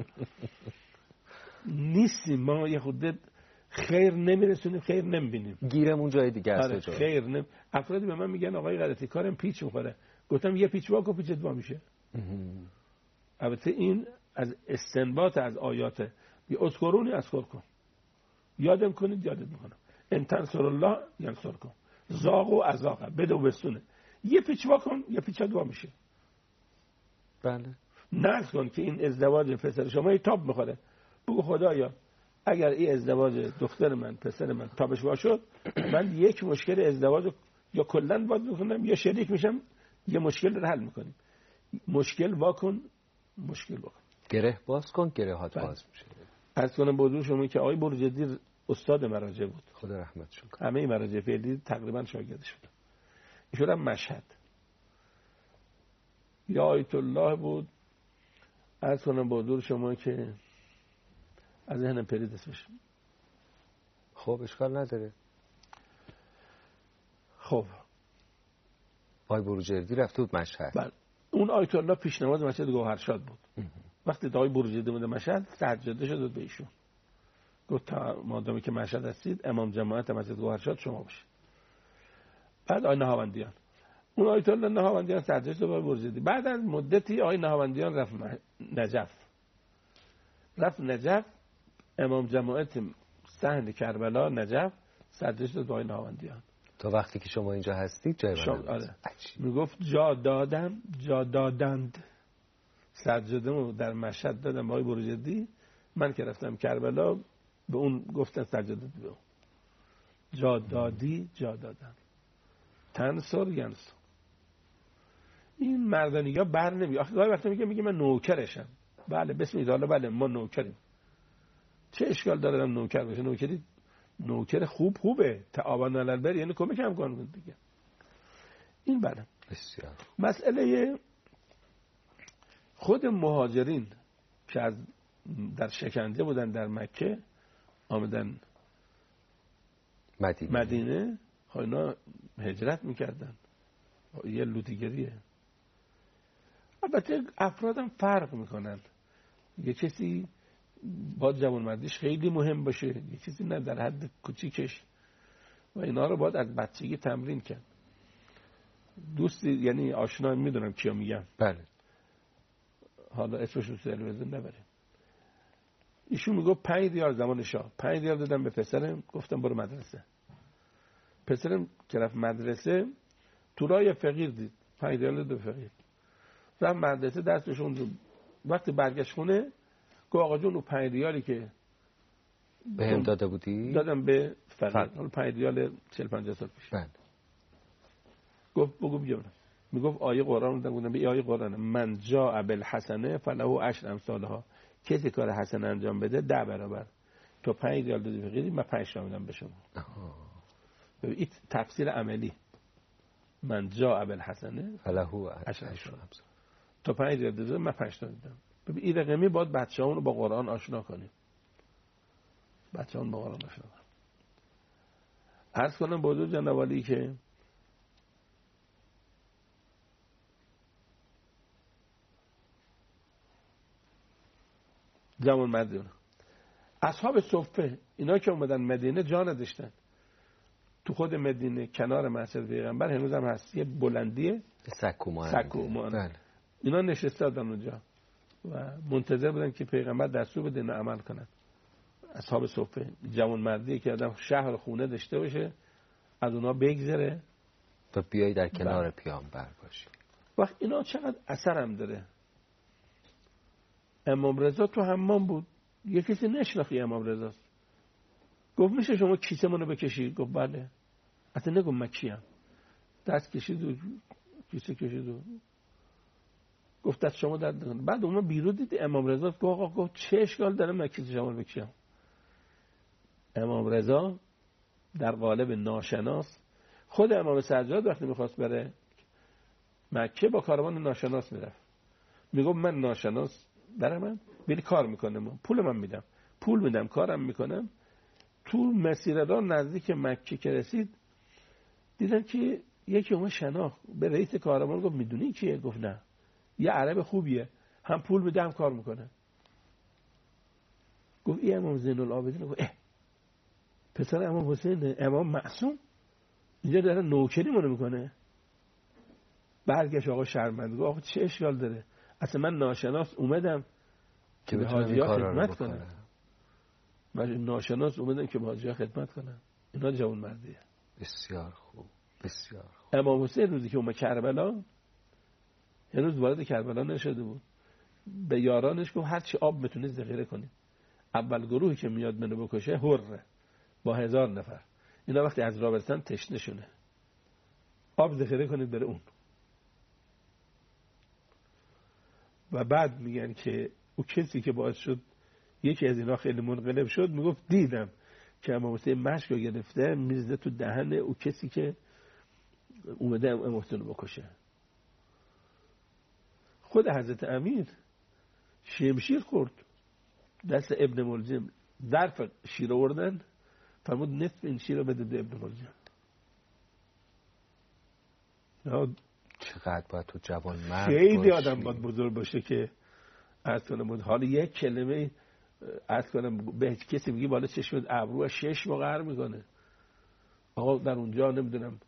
نیستیم ما یه خود خیر نمیرسونیم خیر نمیبینیم. گیرمون جای دیگه است. آره خیر نم... افرادی به من میگن آقای غلطی کارم پیچ میخوره. گفتم یه پیچ واکو پیچ دوا میشه. البته این از استنباط از آیات بی اذکرونی اذکر کن. یادم کنید یادت میکنم. ان تنصر الله ینصرکم. زاغ و ازاغ بده و بستونه. یه پیچ واکن یه پیچ دوا میشه. بله. نقص کن که این ازدواج پسر شما یه تاب میخوره. بگو خدایا اگر این ازدواج دختر من پسر من تابش وا شد من یک مشکل ازدواج یا کلا باز میکنم یا شریک میشم یه مشکل رو حل میکنیم. مشکل واکن مشکل واکن. گره باز کن گره هات باز میشه. از کنم بودو شما که آقای برجدی استاد مراجع بود. خدا رحمتش کنه. همه مراجع فعلی تقریبا شاگردش بود. ایشون هم مشهد. یا آیت الله بود. از کنم بودو شما که از ذهنم پرید اسمش. خب اشکال نداره. خب آقای بروجردی رفته بود مشهد. بله. اون آیت الله پیشنماز مسجد گوهرشاد بود. وقتی آقای بروجردی بود مشهد سجاده شد به ایشون. گفت تا مادامی که مشهد هستید امام جماعت مسجد گوهرشاد شما باشید. بعد آقای نهاوندیان اون آیت الله نهاوندیان سجاده شد به بروجردی. بعد از مدتی آقای نهاوندیان رفت نجف. رفت نجف امام جماعت صحن کربلا نجف سجاده شد به آقای نهاوندیان. تا وقتی که شما اینجا هستید جای من آره. میگفت جا دادم جا دادند. سجاده‌مو در مشهد دادم آقای بروجردی. من که رفتم کربلا به اون گفتن سجاده به اون. جا دادی جا دادم. تنصر ینصر. این مردانی‌ها بر نمی آخه گاهی وقتا میگه میگه من نوکرشم. بله بسم الله بله ما نوکریم. چه اشکال داره من نوکر باشه؟ نوکری نوکر خوب خوبه. تعاون علی البر یعنی کمک هم کن دیگه. این بله. بسیار. مسئله خود مهاجرین که از در شکنجه بودن در مکه آمدن مدینه مدینه ها اینا هجرت میکردن. یه لوتیگریه. البته افرادم فرق میکنن. یه کسی با جوانمردیش خیلی مهم باشه یه کسی نه در حد کوچیکش و اینا رو باید از بچگی تمرین کرد. دوستی یعنی آشنا میدونم کیا میگم. بله. حالا اسمش رو تلویزیون نبریم. ایشون میگه پنج ریال زمان شاه پنج ریال دادم به پسرم گفتم برو مدرسه. پسرم که رفت مدرسه تو راه فقیر دید پنج ریال داد به فقیر. رفت مدرسه دستشون دو. وقتی برگشت خونه گفت آقا جون اون پنج ریالی که به هم داده بودی دادم به فقیر. اون پنج ریال چهل پنجاه سال پیش. بله. گفت بگو بیارم. میگفت آیه قرآن رو گفتم به آیه قرآن من جاء بالحسنه فله عشر امثالها. کسی کار حسن انجام بده ده برابر. تو پنج ریال دادی فقیری من پنج تا میدم به شما. ببین این تفسیر عملی. من جاء بالحسنه فله عشر امثالها. تو پنج ریال دادی من پنج تا میدم. ببین این رقمی باید بچه‌هامون رو با قرآن آشنا کنیم. بچه‌هامون با قرآن آشنا کنیم. عرض کنم بزرگ جنوالی که جوان مردونه اصحاب صفه اینا که اومدن مدینه جا نداشتن. تو خود مدینه کنار مسجد پیغمبر هنوز هم هست یه بلندیه سکومان بله. اینا نشسته بودن اونجا و منتظر بودن که پیغمبر دستور بده اینا عمل کنن. اصحاب صفه جوان مردی که آدم شهر خونه داشته باشه از اونا بگذره و بیایی در کنار پیامبر باشی. وقت اینا چقدر اثر هم داره. امام رضا تو حمام بود، یه کسی نشناخی امام رضاست، گفت میشه شما کیسه منو بکشید؟ گفت بله. اصلا نگم من کیم. دست کشید و کیسه کشید و گفت دست شما درد نکنه. بعد اون بیرون دید امام رضا گفت آقا گفت چه اشکال داره من کیسه شما رو بکشم؟ امام رضا در قالب ناشناس، خود امام سجاد وقتی میخواست بره مکه با کاروان ناشناس میرفت، میگفت من ناشناس برای من بری کار میکنم، پول من میدم، پول میدم کارم میکنم. تو مسیر راه نزدیک مکه که رسید دیدن که یکی اومد شناخت به رئیس کاروان گفت میدونی کیه؟ گفت نه. یه عرب خوبیه، هم پول میده هم کار میکنه. گفت این امام زین العابدین. گفت اه پسر امام حسین امام معصوم اینجا داره نوکری مونه میکنه. برگشت آقا شرمنده گفت آقا چه اشکال داره؟ اصلا من ناشناس اومدم که به حاجی‌ها خدمت کنم. من ناشناس اومدم که به حاجی‌ها خدمت کنم. اینا جوان مردیه. بسیار خوب بسیار خوب. امام حسین روزی که اومد کربلا هنوز وارد کربلا نشده بود، به یارانش گفت هر چی آب میتونید ذخیره کنید. اول گروهی که میاد منو بکشه هره با هزار نفر، اینا وقتی از راه برسن تشنه شونه، آب ذخیره کنید بره اون. و بعد میگن که او کسی که باعث شد یکی از اینا خیلی منقلب شد، میگفت دیدم که امام حسین مشک رو گرفته میزده تو دهن او کسی که اومده امام حسین رو بکشه. خود حضرت امیر شمشیر خورد دست ابن ملجم، ظرف شیر آوردن فرمود نصف این شیر رو بده به ابن ملجم. چقدر باید تو جوان مرد خیلی آدم باید بزرگ باشه که از کنم حالا یک کلمه از کنم به کسی میگی بالا چشمت ابرو شش مقر میکنه. آقا در اونجا نمیدونم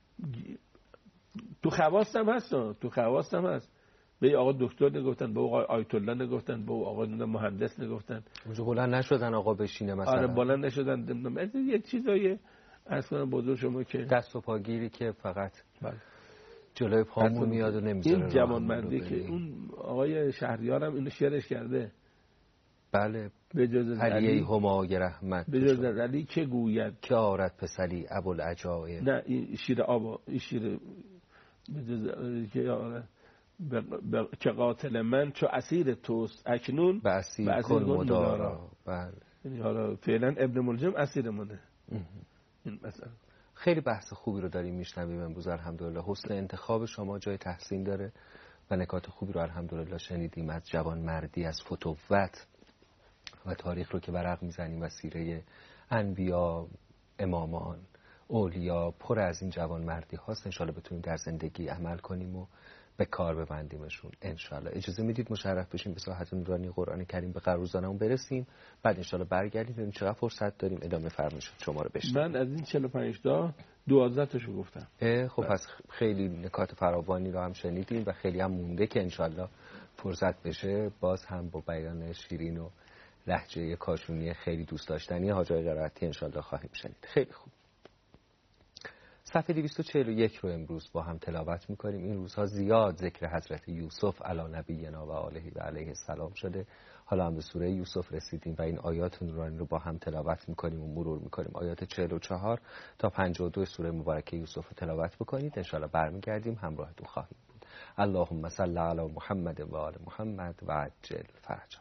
تو خواستم هست تو خواستم هست به آقا دکتر نگفتن، به آقا آیت الله نگفتن، به آقا مهندس نگفتن. اونجا بلند نشدن آقا بشینه مثلا. آره بلند نشدن. یک چیزایی از کنم بزرگ شما که دست و پاگیری که فقط بله جلوی پامون میاد و نمیذاره. این جوانمردی که اون آقای شهریارم اینو شعرش کرده. بله به جز از علی همای رحمت به جز از علی که گوید که آرد پسلی ابوالعجایب. نه این شیر آبا این شیر به جز که آره که قاتل من چو اسیر توست اکنون به اسیر کن مدارا. بله یعنی حالا فعلا ابن ملجم اسیر منه. این مثلا خیلی بحث خوبی رو داریم میشنویم امروز الحمدلله. حسن انتخاب شما جای تحسین داره و نکات خوبی رو الحمدلله شنیدیم از جوان مردی، از فتوت و تاریخ رو که ورق میزنیم و سیره انبیا، امامان، اولیا پر از این جوان مردی هاست. انشالله بتونیم در زندگی عمل کنیم و به کار ببندیمشون انشالله. اجازه میدید مشرف بشیم به ساحت نورانی قرآن کریم به قروزانمون برسیم، بعد انشالله برگردیم ببینیم چقدر فرصت داریم ادامه فرمایش شما رو بشنویم. من از این چهل و پنج تا دوازده تاشو گفتم. خب پس خیلی نکات فراوانی رو هم شنیدیم و خیلی هم مونده که انشالله فرصت بشه باز هم با بیان شیرین و لهجه کاشونی خیلی دوست داشتنی حاج آقای قرائتی انشالله خواهیم شنید. خیلی خوب. صفحه دویست و چهل و یک رو امروز با هم تلاوت میکنیم. این روزها زیاد ذکر حضرت یوسف علی نبینا و آله و علیه السلام شده. حالا هم به سوره یوسف رسیدیم و این آیات نورانی رو با هم تلاوت میکنیم و مرور میکنیم. آیات چهل و چهار تا پنجاه و دو سوره مبارکه یوسف رو تلاوت بکنید. انشالله برمیگردیم همراهتون خواهیم بود. اللهم صل علی محمد و آل محمد و عجل فرجا.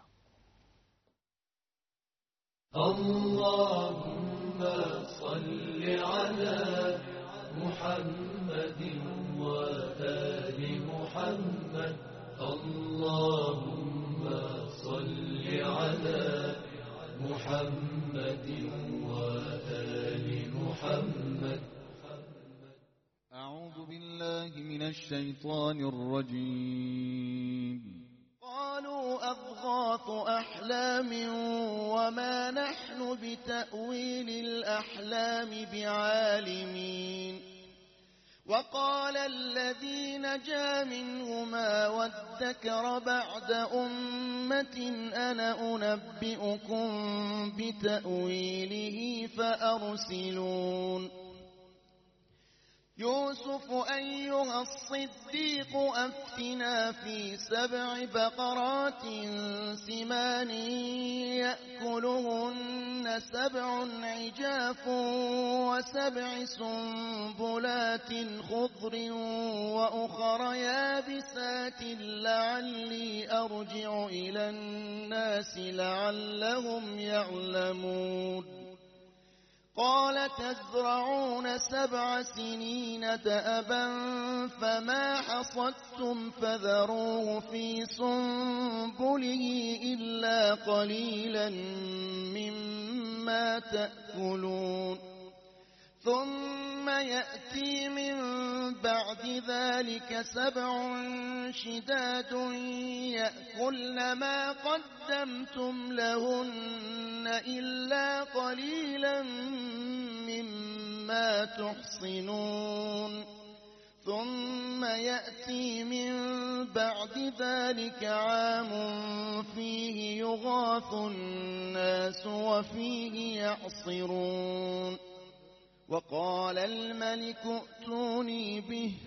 اللهم صل على محمد وآل محمد. اللهم صل على محمد وآل محمد. أعوذ بالله من الشيطان الرجيم. قالوا أضغاث أحلام وما نحن بتأويل الأحلام بعالمين. وقال الذي نجا منهما وادكر بعد أمة أنا أنبئكم بتأويله فأرسلون. يوسف أيها الصديق أفتنا في سبع بقرات سمان يأكلهن سبع عجاف وسبع سنبلات خضر وأخر يابسات لعلي أرجع إلى الناس لعلهم يعلمون. قال تزرعون سبع سنين دأبا فما حصدتم فذروه في سنبله إلا قليلا مما تأكلون. ثم يأتي من بعد ذلك سبع شداد يأكلن ما قدمتم لهن إلا قليلا مما تحصنون. ثم يأتي من بعد ذلك عام فيه يغاث الناس وفيه يعصرون. وقال الملك ائتوني به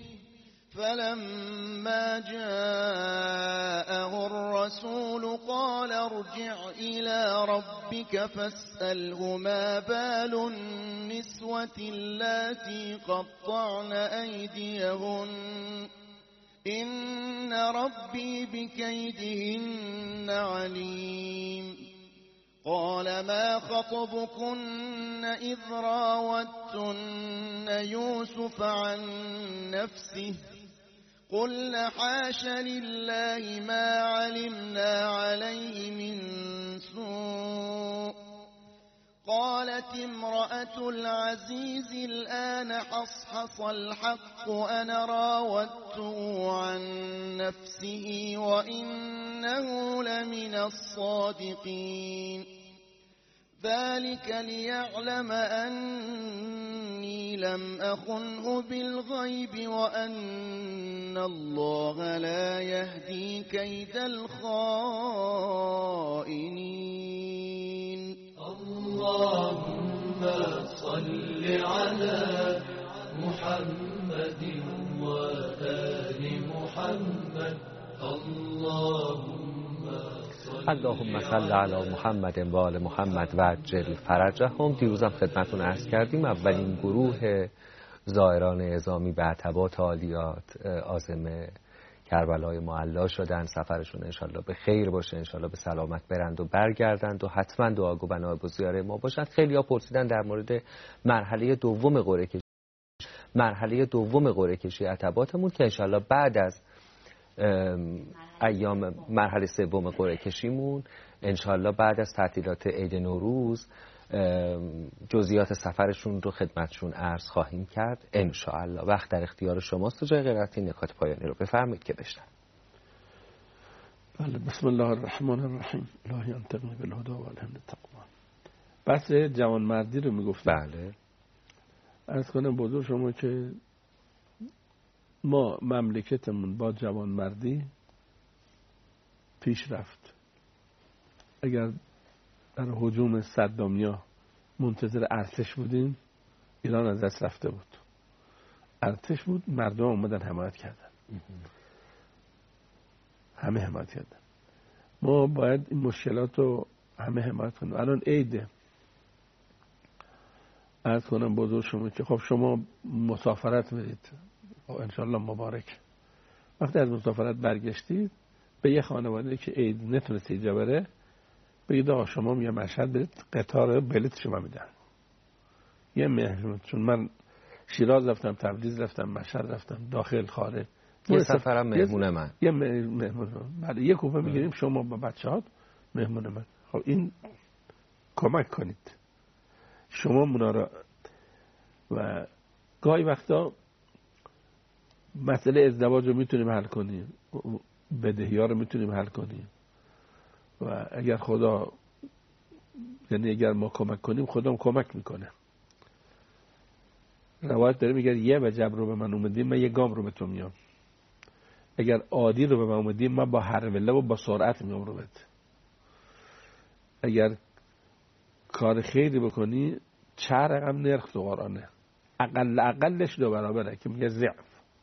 فلما جاءه الرسول قال ارجع إلى ربك فاسأله ما بال النسوة اللاتي قطعن أيديهن إن ربي بكيدهن عليم. قال ما خطبكن إذ راوتن يوسف عن نفسه قلنا حاش لله ما علمنا عليه من سوء. قالت امرأة العزيز الآن حصحص الحق أنا راودته عن نفسه وإنه لمن الصادقين. ذلك ليعلم أني لم أخنه بالغيب وأن الله لا يهدي كيد الخائنين. اللهم صل على محمد وآل محمد. اللهم اللهم صل علی محمد و آل محمد و عجل فرجهم. دیروزم خدمتتون عرض کردیم اولین گروه زائران اعزامی به عتبات عالیات عازم کربلای معلا شدن. سفرشون انشالله به خیر باشه، انشالله به سلامت برند و برگردند و حتما دعاگو بنای زیاره ما باشند. خیلی ها پرسیدن در مورد مرحله دوم قرعه کشی مرحله دوم قرعه کشی عتباتمون که انشالله بعد از ایام مرحله سوم قرعه کشیمون انشالله بعد از تعطیلات عید نوروز جزئیات سفرشون رو خدمتشون عرض خواهیم کرد انشالله. وقت در اختیار شماست. جای غیرتی نکات پایانی رو بفرمایید که بشنویم. بله، بسم الله الرحمن الرحیم. الهی انتقنی بالهدى و الهمن التقوا. بحث جوانمردی رو میگفتم. بله. عرض کنم بزرگ شما که ما مملکتمون با جوانمردی پیش رفت. اگر در هجوم صدامیا منتظر ارتش بودیم ایران از دست رفته بود. ارتش بود، مردم اومدن حمایت کردن، همه حمایت کردن. ما باید این مشکلات رو همه حمایت کنیم. الان عیده، عرض کنم بزرگ شما که خب شما مسافرت برید انشالله مبارک. وقتی از مسافرت برگشتید به یه خانواده که عید نتونست اینجا بره بگید آقا شما یه مشهد برید، قطار بلیط شما میدن. یه مهمون، چون من شیراز رفتم، تبریز رفتم، مشهد رفتم، داخل خارج. یه سفرم مهمون من یه مهمون بله یه کوپه میگیریم شما با بچه‌هات مهمون من. خب این کمک کنید. شما اونا را و گاهی وقتا مسئله ازدواج رو میتونیم حل کنیم، بدهی ها رو میتونیم حل کنیم و اگر خدا، یعنی اگر ما کمک کنیم خدا هم کمک میکنه. روایت داره میگه یه وجب رو به من اومدیم من یه گام رو به تو میام، اگر عادی رو به من اومدیم من با هروله و با سرعت میام رو بهت. اگر کار خیری بکنی چهار رقم نرخ تو قرآنه، اقل اقلش دو برابره که میگه ضعف.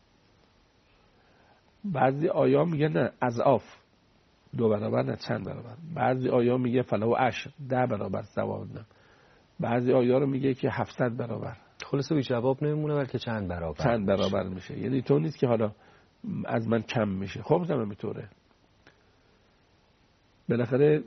بعضی آیا میگه نه اضعاف، دو برابر نه چند برابر. بعضی آیا میگه فلو عشر، ده برابر ثواب دادم. بعضی آیا رو میگه که هفتصد برابر. خلاصه بی جواب نمیمونه بلکه چند برابر چند برابر میشه, میشه. یعنی تو نیست که حالا از من کم میشه. خب زمین میطوره بالاخره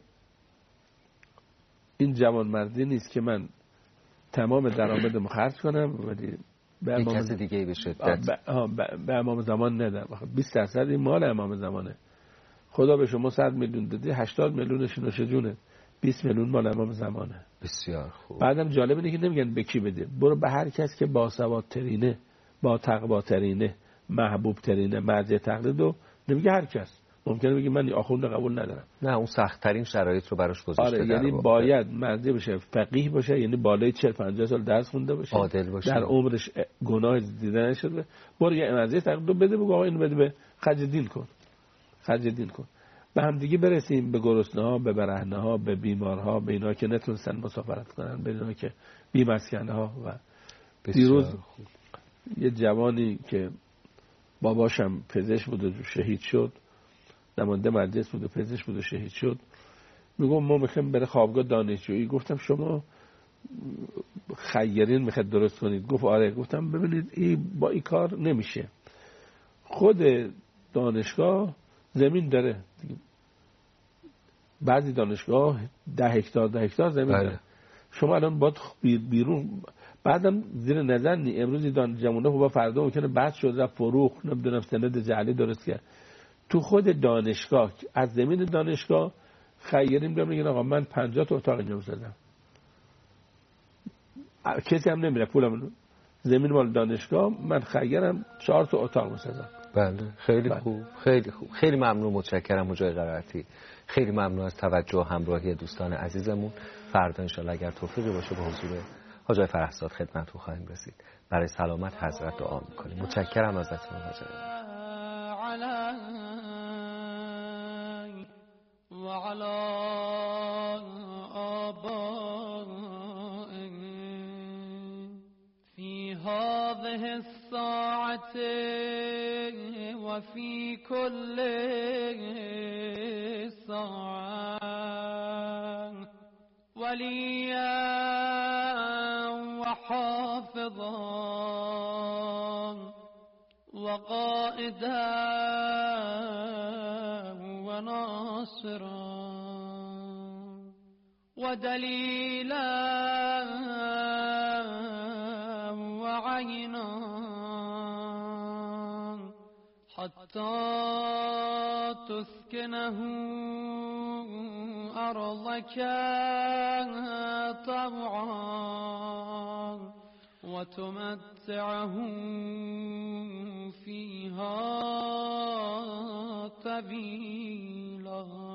این جوان مردی نیست که من تمام درآمدم خرج کنم ولی به امام کسی دیگه به شدت به امام زمان ندم. بیست درصد این مال امام زمانه. خدا به شما صد میلیون داده، هشتاد میلیونش نوش جونه، بیست میلیون مال امام زمانه. بسیار خوب. بعدم جالب اینه که نمیگن به کی بده، برو به هر کس که باسوادترینه، با تقواترینه، محبوب ترینه، مرجع تقلید. و نمیگه هر کس، ممکنه بگی من آخوند قبول ندارم. نه اون سخت ترین شرایط رو براش گذاشته. آره یعنی باید مرجع بشه، فقیه باشه، یعنی بالای چهل پنجاه سال درس خونده باشه، عادل باشه، در عمرش گناه دیده نشده. برو یه مرجع تقلید بده، بگو آقا اینو بده به خرج دین کن، خرج دین کن. به هم دیگه برسیم، به گرسنه ها، به برهنه ها، به بیمارها، به اینا که نتونستن مسافرت کنن، به اینا که بی مسکنه ها. و دیروز یه جوانی که باباشم پزشک بود و شهید شد، نماینده مجلس بود و پزشک بود و شهید شد، میگم ما میخوایم بره خوابگاه دانشجویی. گفتم شما خیرین میخواید درست کنید؟ گفت آره. گفتم ببینید این با این کار نمیشه. خود دانشگاه زمین داره، بعضی دانشگاه ده هکتار ده هکتار زمین بله. داره. شما الان باید بیرون، بعدم زیر نظر نی امروزی دانشجوونه خوبا فردا ممکنه بحث شد رفت فروخ نمیدونم سند جعلی درست کرد. تو خود دانشگاه از زمین دانشگاه خیرین بیان میگن آقا من پنجاه تا اتاق اینجا بسازم، کسی هم نمیره پولم، زمین مال دانشگاه، من خیرم چهار تا اتاق بسازم. بله خیلی بله. خوب، خیلی خوب، خیلی ممنون، متشکرم حجای قرائتی. خیلی ممنون از توجه و همراهی دوستان عزیزمون. فردا انشالله اگر توفیقی باشه به حضور حاجی فرهزاد خدمتتون خواهیم رسید. برای سلامت حضرت دعا میکنیم. متشکرم ازتون حاجی. و علی آبائه فی هذه الساعة و فی کل ساعة ولیا و حافظا و قائدا و ناصرا و دلیلا و عینا حتی تسکنه أرضك طوعا وتمتعه فيها طويلا.